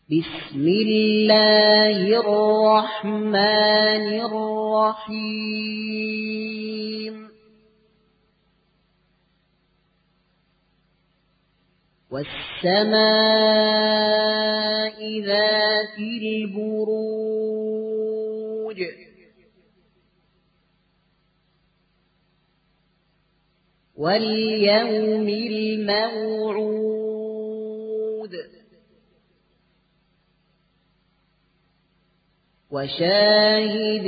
بسم الله الرحمن الرحيم والسماء ذات البروج واليوم الموعود وشاهد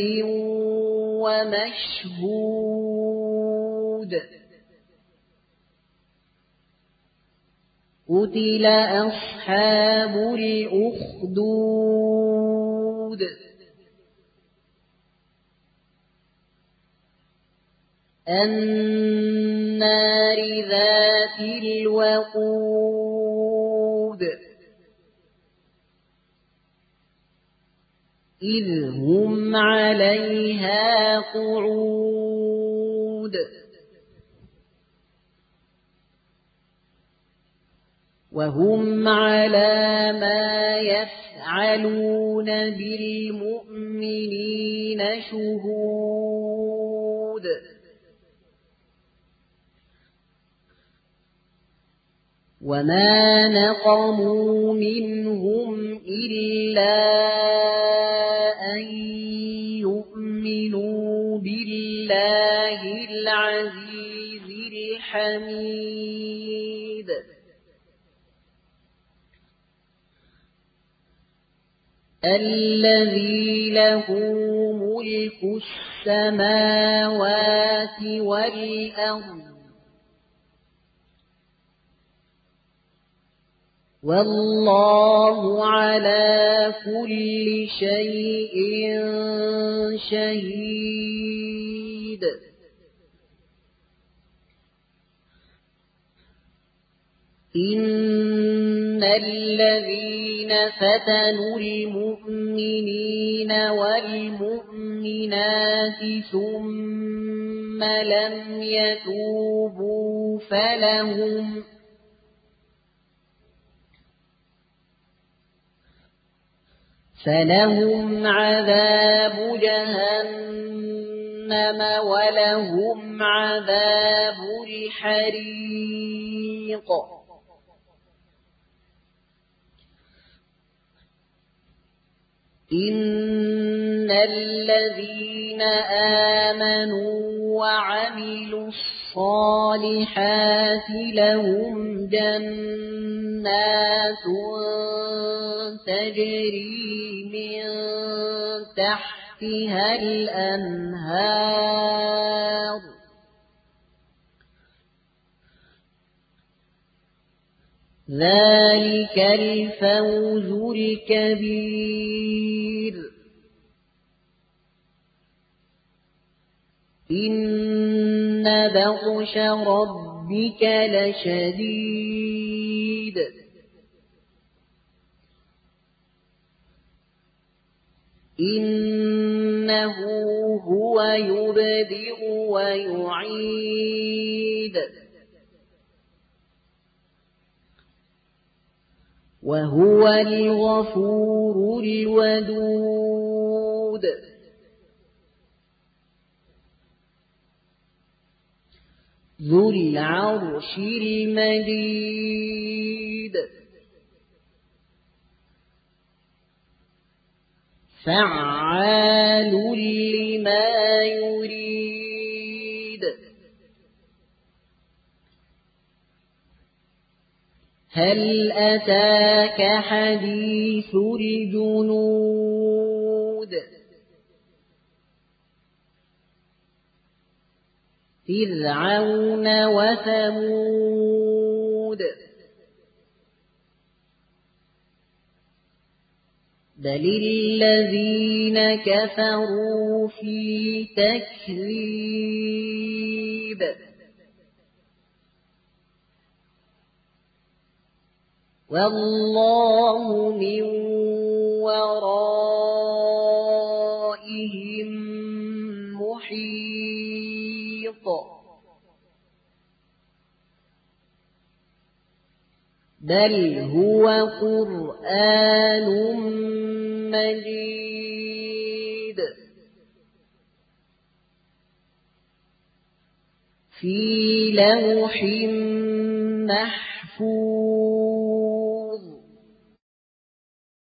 ومشهود قتل أصحاب الأخدود النار ذات الوقود إذ هم عليها قعود وهم على ما يفعلون بالمؤمنين شهود وما نقموا منهم إلا أن يؤمنوا بالله العزيز الحميد الذي له ملك السماوات والأرض والله على كل شيء شهيد إن الذين فتنوا المؤمنين والمؤمنات ثم لم يتوبوا فلهم عذاب جهنم ولهم عذاب الحريق إن الذين آمنوا وعملوا الصالحات لهم جنات تجري من تحتها الأنهار ذلك الفوز الكبير إن بطش ربك لشديد إنه هو يبدئ ويعيد وهو الغفور الودود ذو العرش المجيد فعال لما يريد هل أتاك حديث الجنود فرعون وثمود بل الذين كفروا في تكذيب والله من ورائهم محيط بل هو قرآن مجيد في لوح محفوظ